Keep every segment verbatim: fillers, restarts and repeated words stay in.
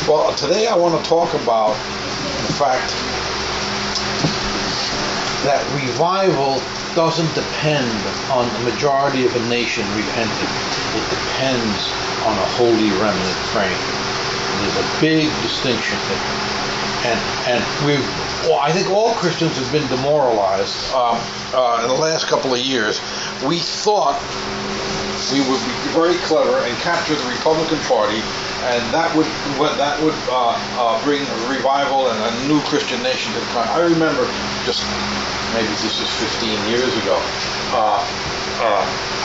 Well, today I want to talk about the fact that revival doesn't depend on the majority of a nation repenting. It depends on a holy remnant praying. There's a big distinction there. And and we've, well, I think all Christians have been demoralized um, uh, in the last couple of years. We thought we would be very clever and capture the Republican Party, and that would that would uh, uh, bring a revival and a new Christian nation to the country. I remember just maybe this is fifteen years ago. Uh, uh,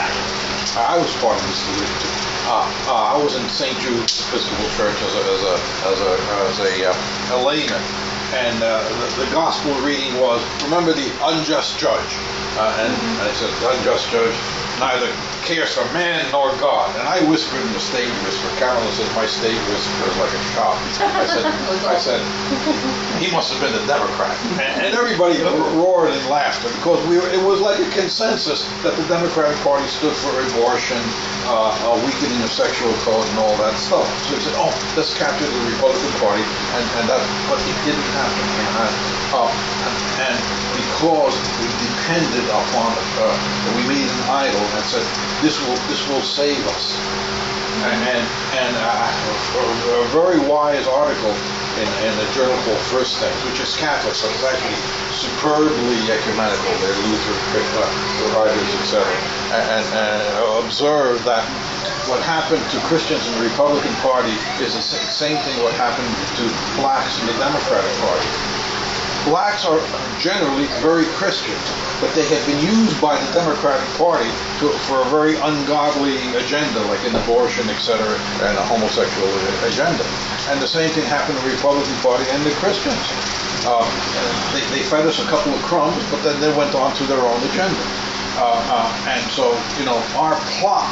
I was part of this religion too. Uh, uh, I was in Saint Jude's Episcopal Church as a as a as a as a, uh, a layman, and uh, the, the gospel reading was, remember the unjust judge, uh, and I said, the unjust judge neither cares for man nor God. And I whispered in the stage whisper. Carolyn said my stage whisper was like a shot. I said, I said, he must have been a Democrat. And, and everybody roared and laughed because we were, it was like a consensus that the Democratic Party stood for abortion, uh, uh, weakening of sexual code, and all that stuff. So we said, oh, let's capture the Republican Party, and, and that, but it didn't happen. And, uh, and, and because we depended upon, uh, we made an idol and said, this will this will save us. And and, and uh, a, a very wise article in, in the journal called First Things, which is Catholic, so it's actually superbly ecumenical. They're Lutheran uh, writers, et cetera, and, and uh, observe that what happened to Christians in the Republican Party is the same thing what happened to blacks in the Democratic Party. Blacks are generally very Christian, but they have been used by the Democratic Party to, for a very ungodly agenda, like an abortion, et cetera, and a homosexual agenda. And the same thing happened to the Republican Party and the Christians. Uh, they, they fed us a couple of crumbs, but then they went on to their own agenda. Uh, uh, and so, you know, our plot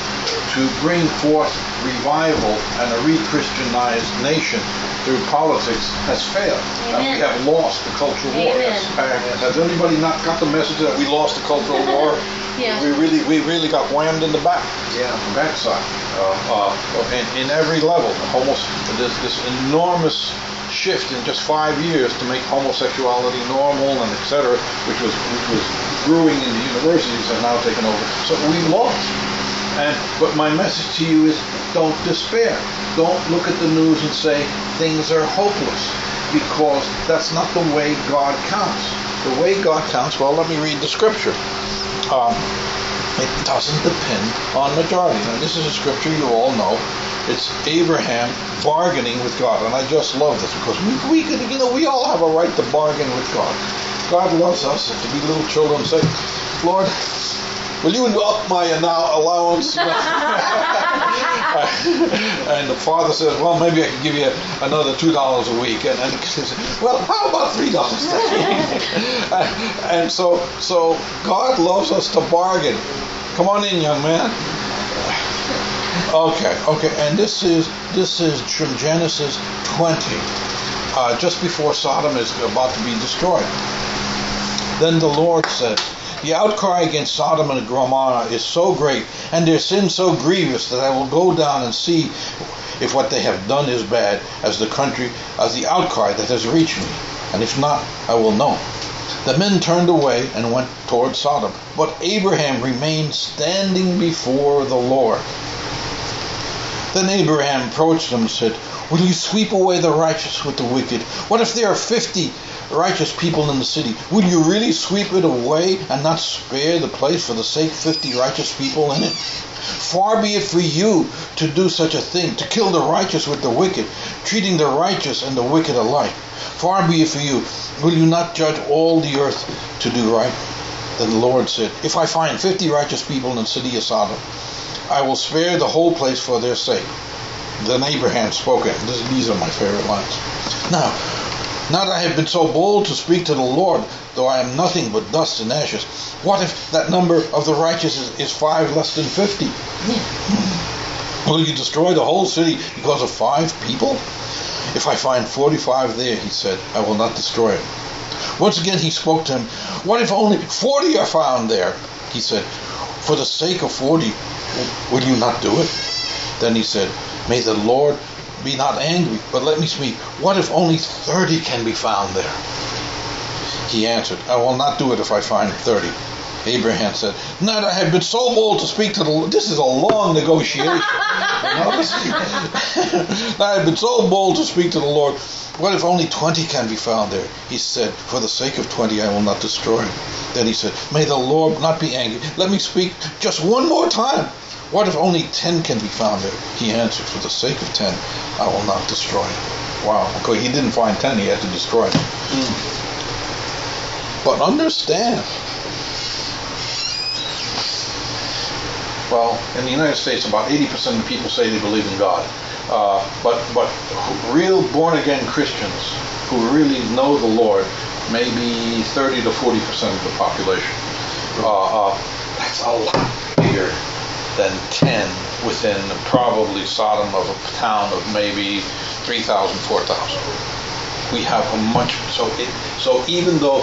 to bring forth revival and a re-Christianized nation through politics has failed. And we have lost the cultural war. Yes. Has anybody not got the message that we lost the cultural war? Yeah. We really, we really got whammed in the back. Yeah, backside. Uh, uh, in, in every level, almost this, this enormous shift in just five years to make homosexuality normal and et cetera, which was which was brewing in the universities, has now taken over. So we lost. And but my message to you is, don't despair. Don't look at the news and say things are hopeless, because that's not the way God counts. The way God counts, well, let me read the scripture. Um, it doesn't depend on majority. Now, this is a scripture you all know. It's Abraham bargaining with God, and I just love this because we, we could, you know, we all have a right to bargain with God. God loves us to be little children and say, Lord, will you up my allowance? And the father says, well, maybe I can give you another two dollars a week. And, and he says, well, how about three dollars? And so, so God loves us to bargain. Come on in, young man. Okay, okay. And this is this is from Genesis twenty, uh, just before Sodom is about to be destroyed. Then the Lord said, the outcry against Sodom and Gomorrah is so great, and their sin so grievous, that I will go down and see if what they have done is bad, as the country, as the outcry that has reached me. And if not, I will know. The men turned away and went toward Sodom, but Abraham remained standing before the Lord. Then Abraham approached them and said, will you sweep away the righteous with the wicked? What if there are fifty righteous people in the city? Will you really sweep it away and not spare the place for the sake of fifty righteous people in it? Far be it for you to do such a thing, to kill the righteous with the wicked, treating the righteous and the wicked alike. Far be it for you. Will you not judge all the earth to do right? Then the Lord said, if I find fifty righteous people in the city of Sodom, I will spare the whole place for their sake. Then Abraham spoke, and these are my favorite lines. Now, now that I have been so bold to speak to the Lord, though I am nothing but dust and ashes, what if that number of the righteous is, is five less than fifty? Yeah. Will you destroy the whole city because of five people? If I find forty-five there, he said, I will not destroy it. Once again he spoke to him, what if only forty are found there? He said, for the sake of forty, will you not do it? Then he said, may the Lord be not angry, but let me speak. What if only thirty can be found there? He answered, I will not do it if I find thirty. Abraham said, Not I have been so bold to speak to the Lord. This is a long negotiation. I have been so bold to speak to the Lord. What if only twenty can be found there? He said, For the sake of twenty I will not destroy him. Then he said, May the Lord not be angry. Let me speak just one more time. What if only ten can be found there? He answered, For the sake of ten I will not destroy him. Wow, okay, he didn't find ten, he had to destroy him. Mm. But understand, well, in the United States, about eighty percent of people say they believe in God. Uh, but but real born-again Christians who really know the Lord, maybe thirty to forty percent of the population. Uh, uh, that's a lot bigger than ten within probably Sodom of a town of maybe three thousand, four thousand. We have a much, so it, so even though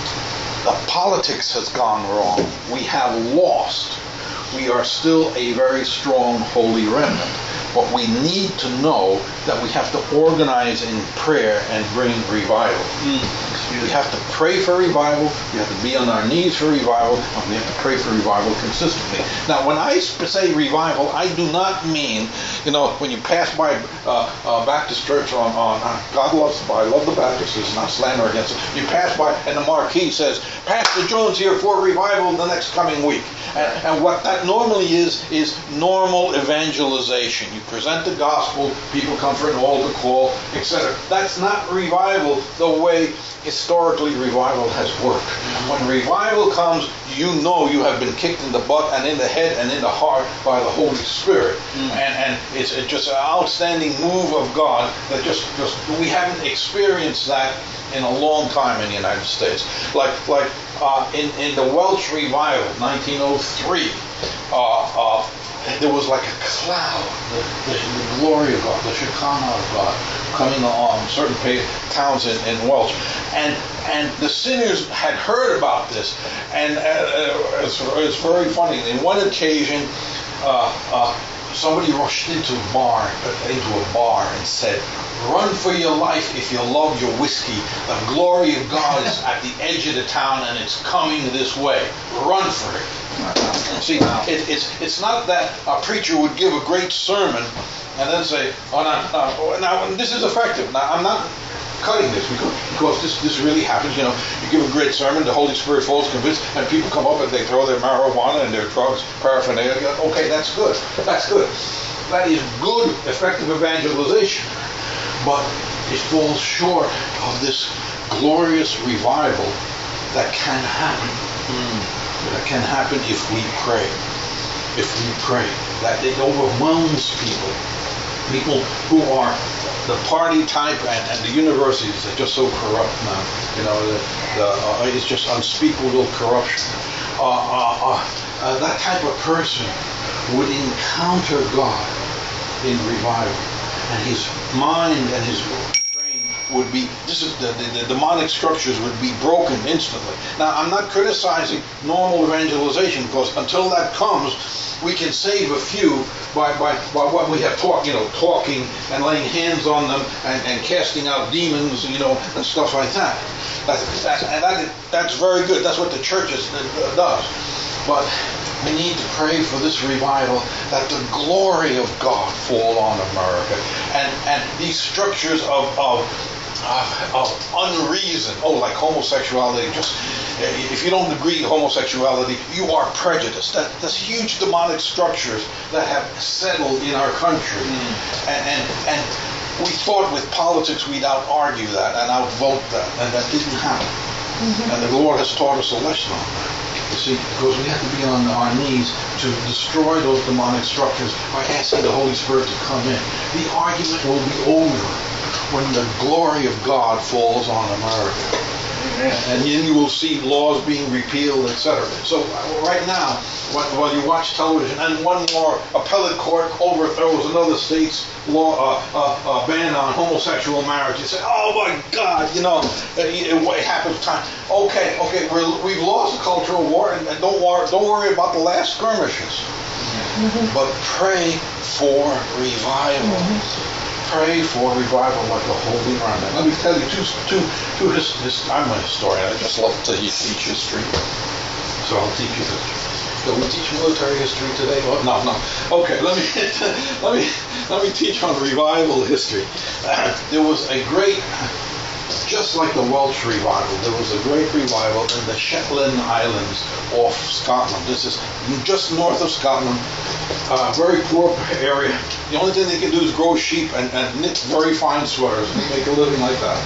the politics has gone wrong, we have lost, we are still a very strong holy remnant. But we need to know that we have to organize in prayer and bring revival. Mm. We have to pray for revival, we have to be on our knees for revival, and we have to pray for revival consistently. Now, when I say revival, I do not mean, you know, when you pass by uh, uh, Baptist church on, on uh, God loves, I love the Baptists, there's not slander against it. You pass by and the marquee says, Pastor Jones here for revival the next coming week. And, and what that normally is, is normal evangelization. You present the gospel, people come for an altar call, et cetera. That's not revival the way historically revival has worked. When revival comes, you know you have been kicked in the butt and in the head and in the heart by the Holy Spirit. Mm. And, and it's, it's just an outstanding move of God that just, just we haven't experienced that in a long time in the United States. Like like uh, in, in the Welsh revival, nineteen oh three, uh, uh, there was like a cloud, the, the, the glory of God, the Shekinah of God coming on certain towns in, in Welsh. And and the sinners had heard about this. And uh, it's, it's very funny. In one occasion, uh, uh, somebody rushed into a bar, into a bar and said, Run for your life if you love your whiskey. The glory of God is at the edge of the town and it's coming this way. Run for it. See, it, it's it's not that a preacher would give a great sermon and then say, oh, no, no, now this is effective. Now, I'm not cutting this because, because this, this really happens. You know, you give a great sermon, the Holy Spirit falls convinced, and people come up and they throw their marijuana and their drugs, paraphernalia. Okay, that's good. That's good. That is good, effective evangelization. But it falls short of this glorious revival that can happen. Mm. That can happen if we pray. If we pray. That it overwhelms people. People who are the party type and, and the universities are just so corrupt now. You know, the, the, uh, it's just unspeakable corruption. Uh, uh, uh, uh, that type of person would encounter God in revival. And his mind and his brain would be, this is the, the, the demonic structures would be broken instantly. Now, I'm not criticizing normal evangelization because until that comes, we can save a few by, by, by what we have taught, you know, talking and laying hands on them and, and casting out demons, you know, and stuff like that. That's, that's, and that, that's very good. That's what the church is, uh, does. But we need to pray for this revival, that the glory of God fall on America. And and these structures of of, of, of unreason, oh, like homosexuality, just if you don't agree with homosexuality, you are prejudiced. That There's huge demonic structures that have settled in our country. Mm. And, and and we thought with politics we'd out-argue that and outvote that, and that didn't happen. Mm-hmm. And the Lord has taught us a lesson on that. You see, because we have to be on our knees to destroy those demonic structures by asking the Holy Spirit to come in. The argument will be over when the glory of God falls on America. Amen. And then you will see laws being repealed, et cetera. So right now, while you watch television, and one more appellate court overthrows another state's law uh, uh, uh, ban on homosexual marriage, you say, "Oh my God, you know, it, it happens time." Okay, okay, we're, we've lost a cultural war, and, and don't worry, don't worry about the last skirmishes. Mm-hmm. But pray for revival. Mm-hmm. pray for revival like a holy remnant. Let me tell you two, two, two his, his, I'm a historian. I just love to teach history. So I'll teach you history. Do we teach military history today? Well, no, no. Okay, let me let me let me teach on revival history. Uh, there was a great, just like the Welsh revival, there was a great revival in the Shetland Islands off Scotland. This is just north of Scotland. Uh, very poor area. The only thing they can do is grow sheep and, and knit very fine sweaters and make a living like that.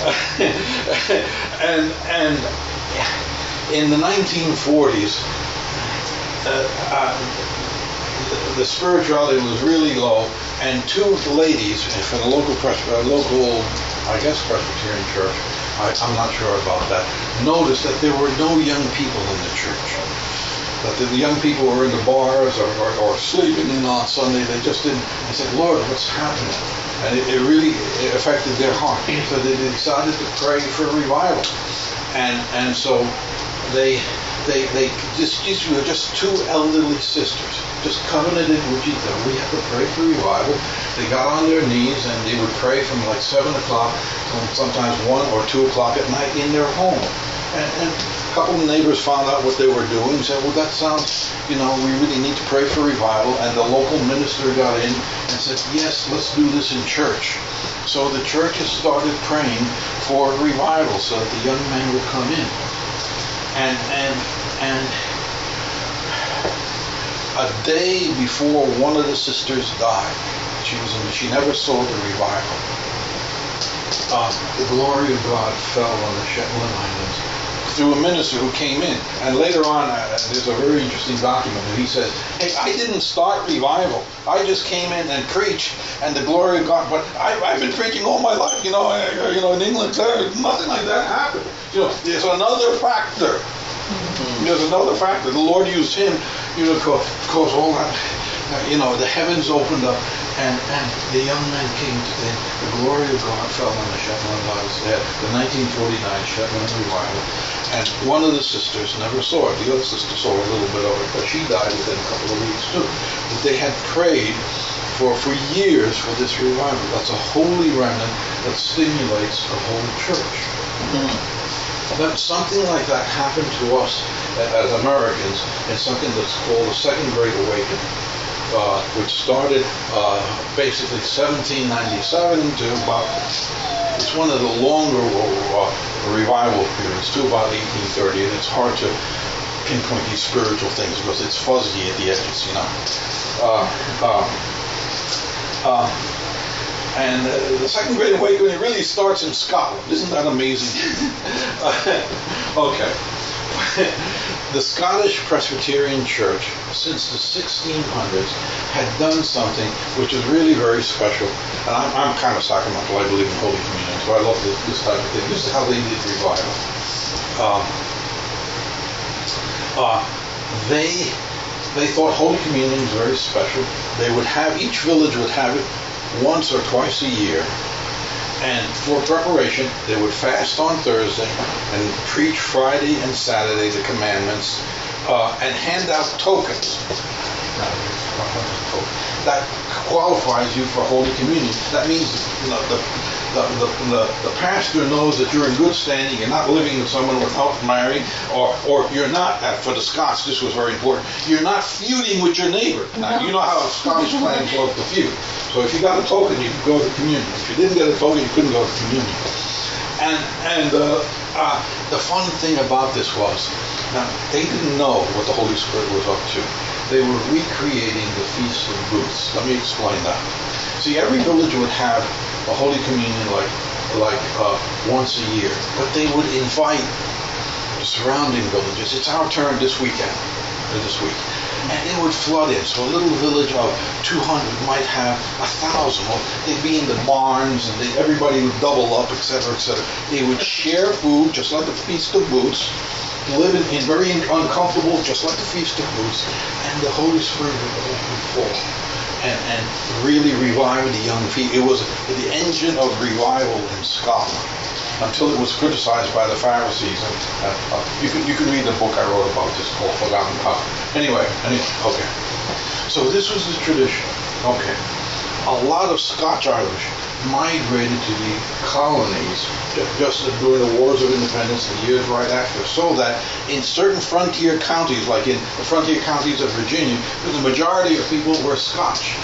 and and in the nineteen forties. Uh, uh, the, the spirituality was really low, and two ladies from the local pres- uh, local, I guess, Presbyterian church, I, I'm not sure about that, noticed that there were no young people in the church. That the, the young people were in the bars or, or, or sleeping in on Sunday. They just didn't. They said, "Lord, what's happening?" And it, it really it affected their heart. So they decided to pray for revival, and and so they. They they just these were just two elderly sisters, just covenanted with each other. We have to pray for revival. They got on their knees and they would pray from like seven o'clock, sometimes one or two o'clock at night in their home. And, and a couple of neighbors found out what they were doing and said, "Well, that sounds, you know, we really need to pray for revival." And the local minister got in and said, "Yes, let's do this in church." So the church has started praying for revival so that the young men will come in. And and and a day before one of the sisters died, she was in, she never saw the revival. Uh, the glory of God fell on the Shetland Islands through a minister who came in. And later on, uh, there's a very interesting document where he says, "Hey, I didn't start revival. I just came in and preached, and the glory of God. But I, I've been preaching all my life. You know, I, you know, in England, there, nothing like that happened. You know, there's another factor. Mm-hmm. There's another factor. The Lord used him, you know, cause, cause all that. Uh, you know, the heavens opened up, and, and the young men came to them. The glory of God fell on the Shetland Islands. They had the nineteen forty-nine Shetland revival, and one of the sisters never saw it. The other sister saw a little bit of it, but she died within a couple of weeks too. But they had prayed for for years for this revival. That's a holy remnant that stimulates the whole church. Mm-hmm. Then something like that happened to us as Americans in something that's called the Second Great Awakening. Uh, which started uh, basically seventeen ninety-seven to about, it's one of the longer uh, revival periods to about eighteen thirty, and it's hard to pinpoint these spiritual things because it's fuzzy at the edges, you know. Uh, uh, uh, and uh, the Second Great Awakening really starts in Scotland. Isn't that amazing? Okay. The Scottish Presbyterian Church, since the sixteen hundreds, had done something which is really very special. And I'm, I'm kind of sacramental. I believe in Holy Communion, so I love this, this type of thing. This is how they did revival. Um, uh, they they thought Holy Communion was very special. They would have, each village would have it once or twice a year. And for preparation, they would fast on Thursday and preach Friday and Saturday the commandments uh, and hand out tokens. That qualifies you for Holy Communion. That means, you know, the, the, the, the, the pastor knows that you're in good standing, you're not living with someone without marrying, or, or you're not, for the Scots, this was very important, you're not feuding with your neighbor. Now, you know how Scottish clans love to feud. So if you got a token, you could go to communion. If you didn't get a token, you couldn't go to communion. And and uh, uh, the fun thing about this was, now, they didn't know what the Holy Spirit was up to. They were recreating the Feast of Booths. Let me explain that. See, every village would have a Holy Communion like like uh, once a year, but they would invite the surrounding villages. It's our turn this weekend, or this week. And it would flood in. So a little village of two hundred might have a thousand. Well, they'd be in the barns, and they, everybody would double up, et cetera, et cetera. They would share food, just like the Feast of Booths, live in, in very uncomfortable, just like the Feast of Booths, and the Holy Spirit would fall and, and really revive the young people. It was the engine of revival in Scotland, until it was criticized by the Pharisees. And uh, uh, you can you can read the book I wrote about this called Forgotten Power. Anyway, anyway, okay. So this was the tradition. Okay. a lot of Scotch-Irish migrated to the colonies just during the Wars of Independence and the years right after, so that in certain frontier counties, like in the frontier counties of Virginia, the majority of people were Scotch.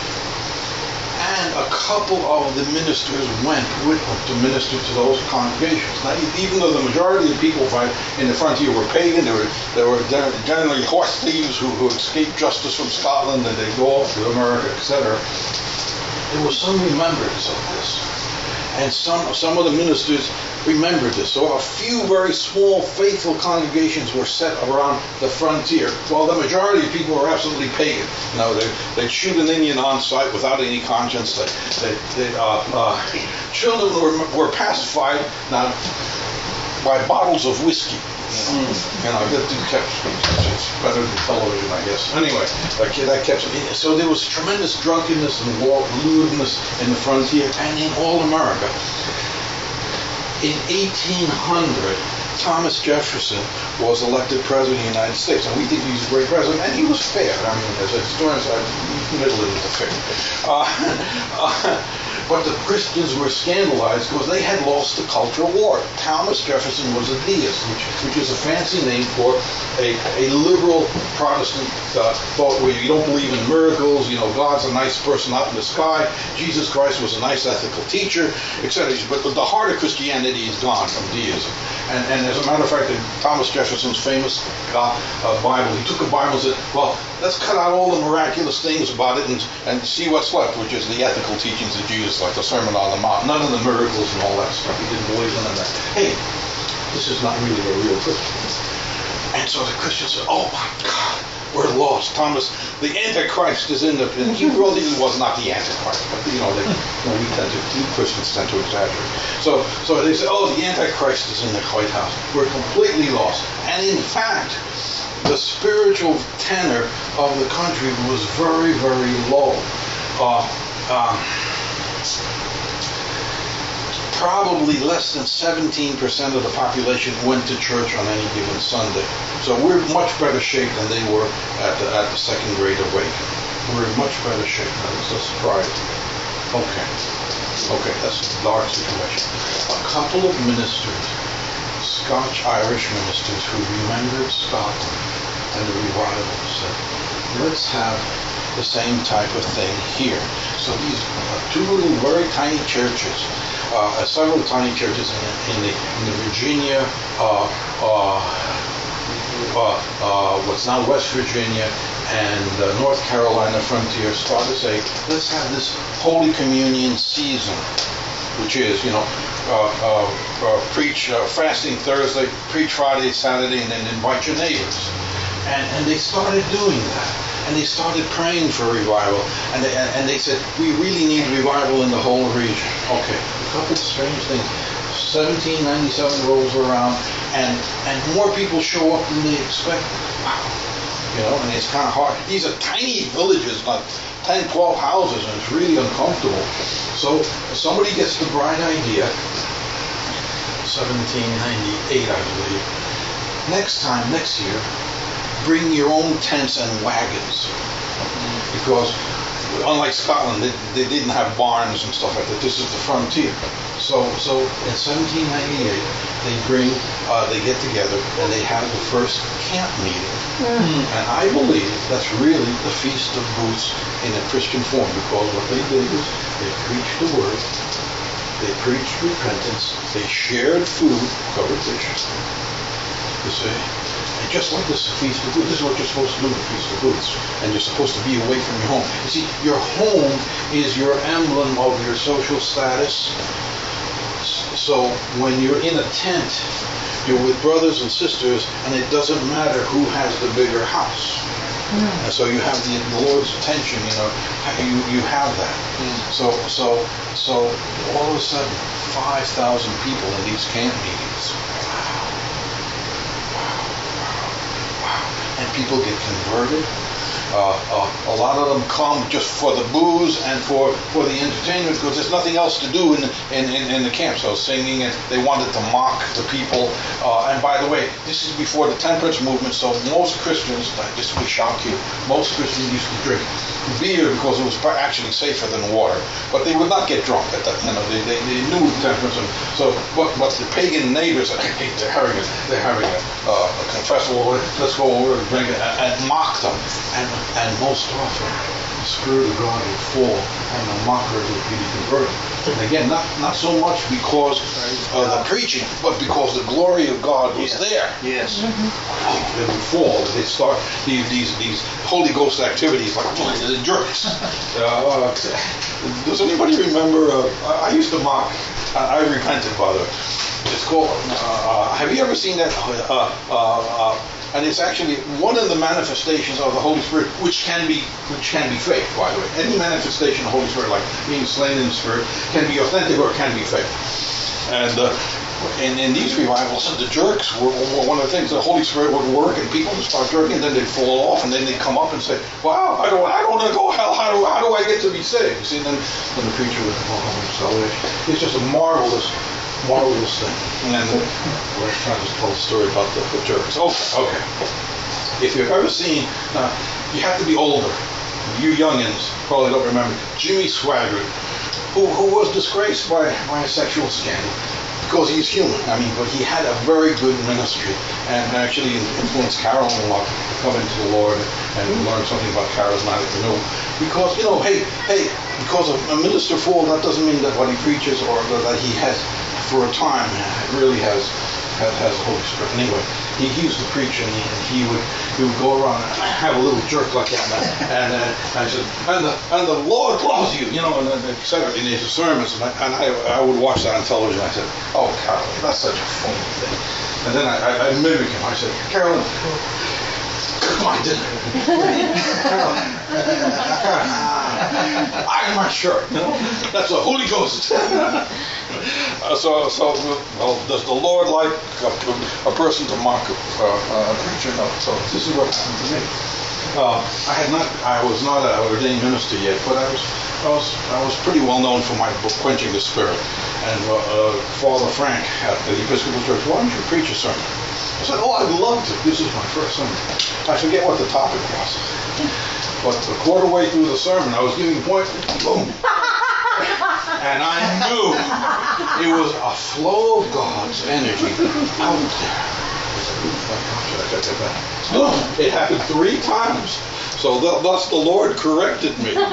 And a couple of the ministers went with them to minister to those congregations. Now, even though the majority of people in the frontier were pagan, they were, they were generally horse thieves who, who escaped justice from Scotland and they go off to America, et cetera. There was some remembrance of this. And some, some of the ministers remembered this. So a few very small, faithful congregations were set around the frontier, while the majority of people were absolutely pagan. You know, they, they'd shoot an Indian on sight without any conscience. They, they, they, uh, uh, children were, were pacified now by bottles of whiskey. You know, you know that kept it's better than television, I guess. Anyway, that, that kept so there was tremendous drunkenness and lewdness in the frontier and in all America. In eighteen hundred, Thomas Jefferson was elected president of the United States, and we think he was a great president, and he was fair. I mean, as a historian, I middle into the fair. Uh, uh, But the Christians were scandalized because they had lost the cultural war. Thomas Jefferson was a deist, which, which is a fancy name for a, a liberal Protestant uh, thought where you don't believe in miracles, you know, God's a nice person out in the sky, Jesus Christ was a nice ethical teacher, et cetera. But the heart of Christianity is gone from deism. And, and as a matter of fact, in Thomas Jefferson's famous uh, uh, Bible, he took a Bible and said, well, let's cut out all the miraculous things about it and, and see what's left, which is the ethical teachings of Jesus, like the Sermon on the Mount. None of the miracles and all that stuff. He didn't believe in that. Hey, this is not really a real Christian. And so the Christians said, oh my God, we're lost. Thomas, the Antichrist is in the... And he really was not the Antichrist, but you know, they, you know we tend to, we Christians tend to exaggerate. So, so they said, oh, the Antichrist is in the White House. We're completely lost. And in fact, the spiritual tenor of the country was very, very low. Uh, um, probably less than seventeen percent of the population went to church on any given Sunday. So we're in much better shape than they were at the, at the Second Great Awakening. We're in much better shape. That is a surprise. Okay. Okay, that's a dark situation. A couple of ministers, Scotch-Irish ministers who remembered Scotland and the revival said, let's have the same type of thing here. So these uh, two little very tiny churches, uh, several tiny churches in, in, the, in the Virginia, uh, uh, uh, uh, what's now West Virginia, and uh, North Carolina frontier started to say, let's have this Holy Communion season, which is, you know, uh, uh, uh, preach uh, fasting Thursday, preach Friday, Saturday, and then invite your neighbors. And, and they started doing that. And they started praying for revival. And they, and they said, we really need revival in the whole region. Okay, a couple of strange things. seventeen ninety-seven rolls around, and, and more people show up than they expected. Wow. You know, and it's kind of hard. These are tiny villages, like ten, twelve houses, and it's really uncomfortable. So somebody gets the bright idea, seventeen ninety-eight, I believe. Next time, next year, bring your own tents and wagons, because unlike Scotland, they, they didn't have barns and stuff like that. This is the frontier. So, so in seventeen ninety-eight, they bring, uh, they get together and they have the first camp meeting. Mm-hmm. And I believe that's really the Feast of Booths in a Christian form, because what they did is they preached the word, they preached repentance, they shared food, covered dishes. You see. Just like this Feast of Booths, this is what you're supposed to do with the Feast of Booths. And you're supposed to be away from your home. You see, your home is your emblem of your social status. So when you're in a tent, you're with brothers and sisters, and it doesn't matter who has the bigger house. Mm. And so you have the, the Lord's attention, you know, you, you have that. Mm. So, so, so all of a sudden, five thousand people in these camp meetings. And people get converted, Uh, uh, a lot of them come just for the booze and for, for the entertainment because there's nothing else to do in, in, in, in the camp. So singing, and they wanted to mock the people. Uh, and by the way, this is before the temperance movement, so most Christians, like, this will shock you, most Christians used to drink beer because it was actually safer than water. But they would not get drunk at that. You know, they, they, they knew temperance. And so, but, but the pagan neighbors, hey, they're having a, they're having a, uh, a confessional, let's go over and drink it, and, and mock them. And, and most often, the Spirit of God would fall, and the mockers would be converted. And again, not, not so much because of the preaching, but because the glory of God was yes. there. Yes. Mm-hmm. They would fall. They start these these, these Holy Ghost activities like the jerks. Uh, does anybody remember? Uh, I used to mock. I, I repented, by the way. It's called. Uh, have you ever seen that? Uh, uh, uh, and it's actually one of the manifestations of the Holy Spirit, which can be which can be fake, by the way. Any manifestation of the Holy Spirit, like being slain in the Spirit, can be authentic or it can be fake. And uh, in, in these revivals, the jerks were, were one of the things. The Holy Spirit would work, and people would start jerking, and then they'd fall off, and then they'd come up and say, "Wow, I don't, I don't want to go hell. How do, how do I get to be saved?" You see, then, then the preacher would go home and salvation. It's just a marvelous. Marvelous thing. And then we're trying to tell a story about the, the jerks. Okay, okay. If you've ever seen, uh, you have to be older. You youngins probably don't remember Jimmy Swaggart, who, who was disgraced by, by a sexual scandal. Because he's human. I mean, but he had a very good ministry and actually influenced Carol a lot to come into the Lord and learn something about charismatic renewal. Because, you know, hey, hey, because a minister fall, that doesn't mean that what he preaches or that he has, for a time, really has has, has the Holy Spirit. Anyway, he, he used to preach, and he, and he would he would go around and have a little jerk like that, and, and, uh, I said, and the and the Lord loves you, you know, and, and et cetera in his sermons, and I, and I I would watch that on television. I said, oh, Carolyn, that's such a phony thing. And then I, I, I mimic him. I said, Carolyn, come on, dinner. Carolyn, I'm not sure. You know, that's the Holy Ghost. Uh, so, so well, does the Lord like a, a person to mock a, uh, a preacher? No. So this is what happened to me. Uh, I had not, I was not an ordained minister yet, but I was, I was, I was pretty well known for my book, Quenching the Spirit. And uh, uh, Father Frank at the Episcopal Church, why don't you preach a sermon? I said, oh, I'd love to. This is my first sermon. I forget what the topic was. But a quarter way through the sermon, I was giving point, boom. And I knew it was a flow of God's energy out there. No, it happened three times. So th- thus the Lord corrected me. But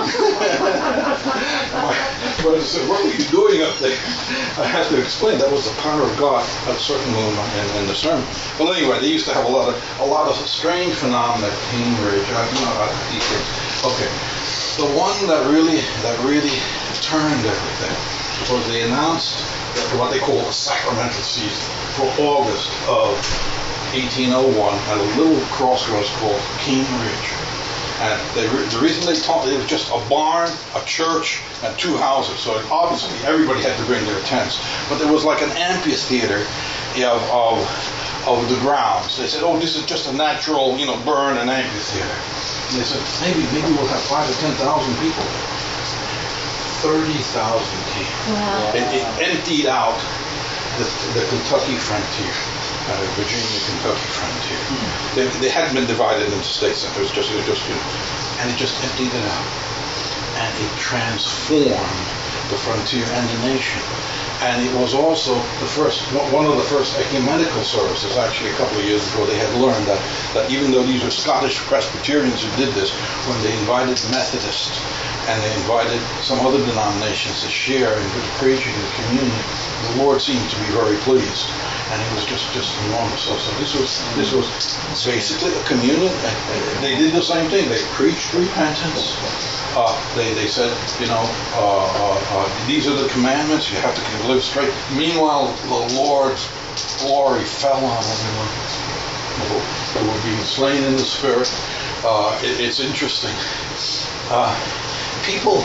I said, what were you doing up there? I had to explain that was the power of God at a certain moment in, in the sermon. Well, anyway, they used to have a lot of a lot of strange phenomena at Cambridge. I don't know how these things. Okay, the one that really that really turned everything was they announced what they call a sacramental season for August of eighteen oh one at a little crossroads called King Ridge. And they, the reason they taught it was just a barn, a church, and two houses. So obviously everybody had to bring their tents. But there was like an amphitheater of, of, of the grounds. They said, oh, this is just a natural, you know, burn and amphitheater. And they said, maybe maybe we'll have five or ten thousand people. thirty thousand came. Wow. It, it emptied out the, the Kentucky frontier. Uh, Virginia, Kentucky frontier. Mm. They, they hadn't been divided into states. It was just, it was just, you know, and it just emptied it out, and it transformed the frontier and the nation. And it was also the first, one of the first ecumenical services. Actually, a couple of years ago, they had learned that that even though these were Scottish Presbyterians who did this, when they invited Methodists and they invited some other denominations to share in the preaching and the communion, the Lord seemed to be very pleased. And it was just, just enormous. So, so this was this was basically a communion. And they did the same thing. They preached repentance. Uh, they they said, you know, uh, uh, uh, these are the commandments. You have to live straight. Meanwhile, the Lord's glory fell on everyone who were being slain in the Spirit. Uh, it, it's interesting. Uh, people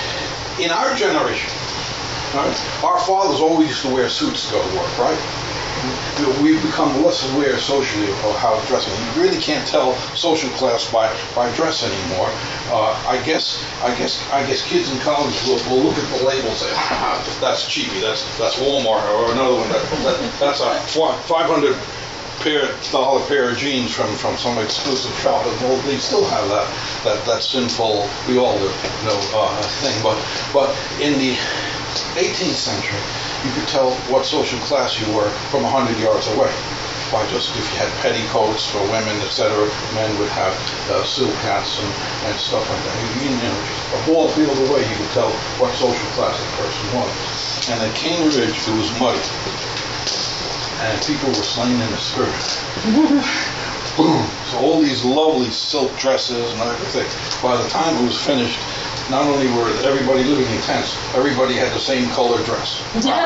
in our generation. Right? Our fathers always used to wear suits to go to work, right? we've become less aware socially of how to dress. You really can't tell social class by, by dress anymore. Uh, I guess I guess I guess kids in college will, will look at the label and say, ah, that's cheapy, that's that's Walmart, or another one that, that that's a five hundred pair dollar pair of jeans from, from some exclusive shop. Well, they still have that that, that sinful, we all do, you know, uh, thing. But but in the eighteenth century, you could tell what social class you were from a hundred yards away. By just if you had petticoats for women, et cetera, men would have uh, silk hats and, and stuff like that. You, you know, just a ball field away, you could tell what social class the person was. And at Cane Ridge, it was muddy, and people were slain in the spirit. Boom! So all these lovely silk dresses and everything. By the time it was finished, not only were everybody living in tents, everybody had the same color dress.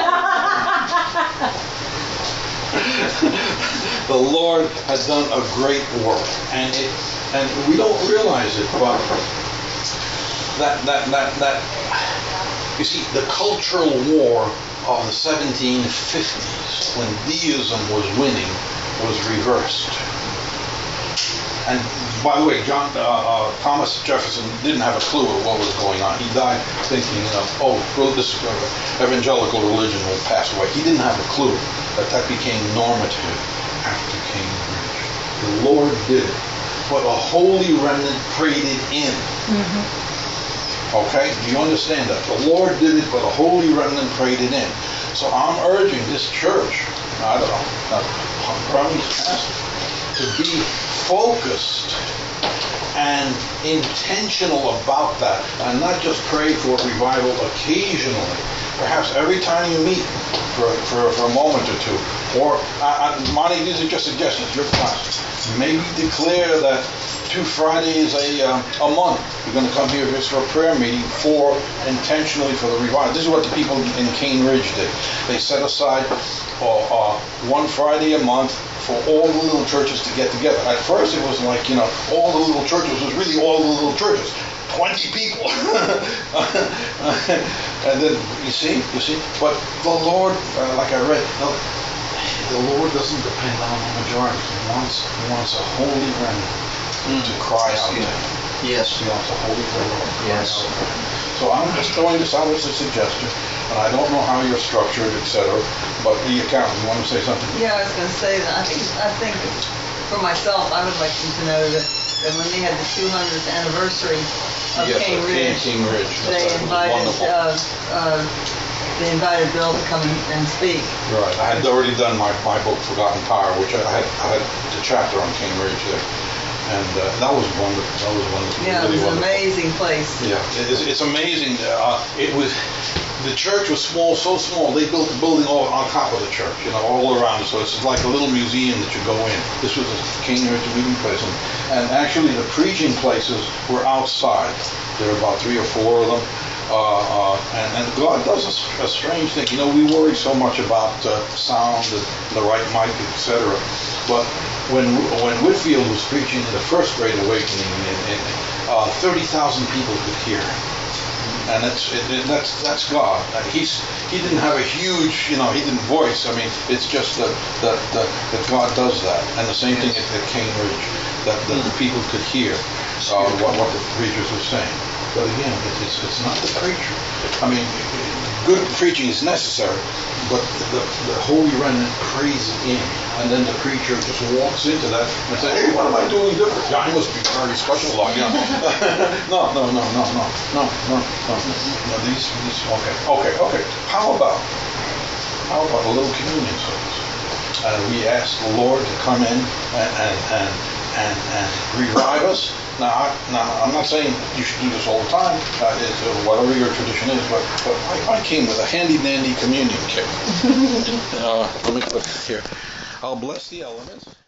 The Lord has done a great work, and it, and we don't realize it, but that that that that you see, the cultural war of the seventeen fifties, when deism was winning, was reversed. And by the way, John uh, uh, Thomas Jefferson didn't have a clue of what was going on. He died thinking, you know, oh, well, this uh, evangelical religion will pass away. He didn't have a clue that that became normative after Cambridge. The Lord did it, but a holy remnant prayed it in. Mm-hmm. Okay, do you understand that? The Lord did it, but a holy remnant prayed it in. So I'm urging this church, I don't know, probably pastor, to be focused and intentional about that, and not just pray for revival occasionally, perhaps every time you meet for, for, for a moment or two. Or, uh, Monty, these are just suggestions, your class. Maybe declare that two Fridays a, uh, a month you're going to come here just for a prayer meeting for, intentionally for the revival. This is what the people in Cane Ridge did. They set aside uh, uh, one Friday a month for all the little churches to get together. At first it was like, you know, all the little churches was really all the little churches. twenty people. And then, you see, you see, but the Lord, uh, like I read, no, the Lord doesn't depend on the majority. He wants, he wants a holy remnant mm. to cry out to him. Yes. He wants a holy remnant to cry yes. out to him. So I'm just throwing this out as a suggestion, and I don't know how you're structured, et cetera. But the accountant, you want to say something? Yeah, I was going to say that. I think, I think for myself, I would like them to know that, that when they had the two hundredth anniversary of yes, Cane Ridge, Cane Ridge. they invited uh, uh, they invited Bill to come and speak. Right. I had already done my, my book, Forgotten Power, which I had I had the chapter on Cane Ridge there. And uh, that was wonderful. That was wonderful. Yeah, really it was wonderful. an amazing place. Yeah, it's, it's amazing. Uh, it was. The church was small, so small. They built the building all on top of the church, you know, all around. So it's like a little museum that you go in. This was a Cane Ridge meeting place, and, and actually the preaching places were outside. There were about three or four of them. Uh, uh, and, and God does a, a strange thing. You know, we worry so much about uh, sound and the right mic, et cetera. But when when Whitefield was preaching in the first Great Awakening, in, in, uh, thirty thousand people could hear him, and that's it, it, that's that's God. Uh, he's he didn't have a huge, you know, he didn't voice. I mean, it's just that that that, that God does that. And the same thing at, at Cane Ridge, that, that the people could hear uh, what what the preachers were saying. But again, it's, it's not the preacher. I mean, good preaching is necessary, but the, the holy remnant prays it in, and then the preacher just walks into that and says, hey, what am I doing different? Yeah, I must be very special, like, you know. no, no, no, no, no, no, no, no. No, these, these, okay, okay, okay. How about, how about a little communion service? And we ask the Lord to come in and, and, and, and, and revive us. Now, I, now, I'm not saying you should do this all the time, uh, it's, uh, whatever your tradition is, but, but I, I came with a handy-dandy communion kit. uh, let me put it here. I'll bless the elements.